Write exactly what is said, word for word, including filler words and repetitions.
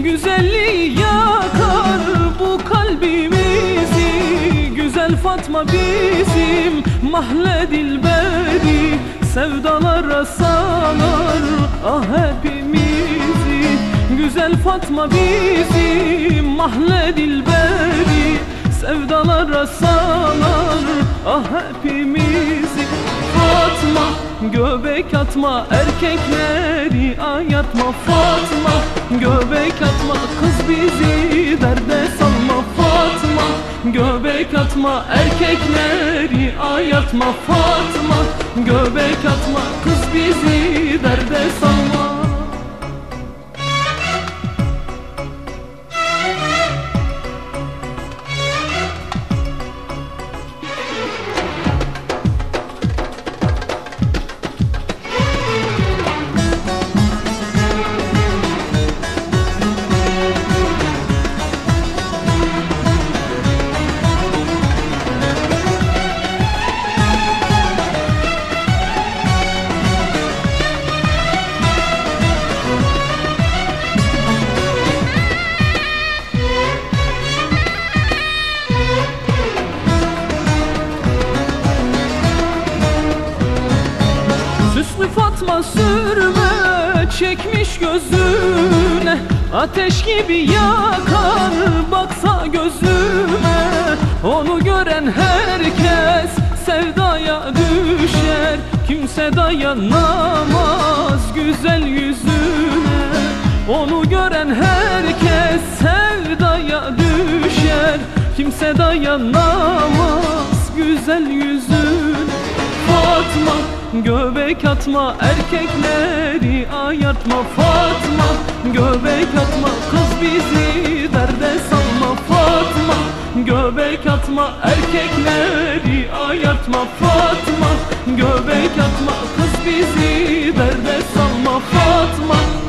güzelliği yakar bu kalbimizi. Güzel Fatma bizim mahle dilberi, sevdalara salar ah hepimizi. Güzel Fatma bizim mahle dilberi, sevdalara salar ah hepimizi. Fatma göbek atma, erkekleri ayatma. Fatma göbek atma, kız bizi derde salma. Fatma göbek atma, erkekleri ayatma. Fatma göbek atma, kız bizi derde salma. Süslü Fatma sürme çekmiş gözüne, ateş gibi yakar baksa gözüme. Onu gören herkes sevdaya düşer, kimse dayanamaz güzel yüzüne. Onu gören herkes sevdaya düşer, kimse dayanamaz güzel yüzüne. Fatma göbek atma, erkekleri ayartma. Fatma göbek atma, kız bizi derde salma. Fatma göbek atma, erkekleri ayartma. Fatma göbek atma, kız bizi derde salma. Fatma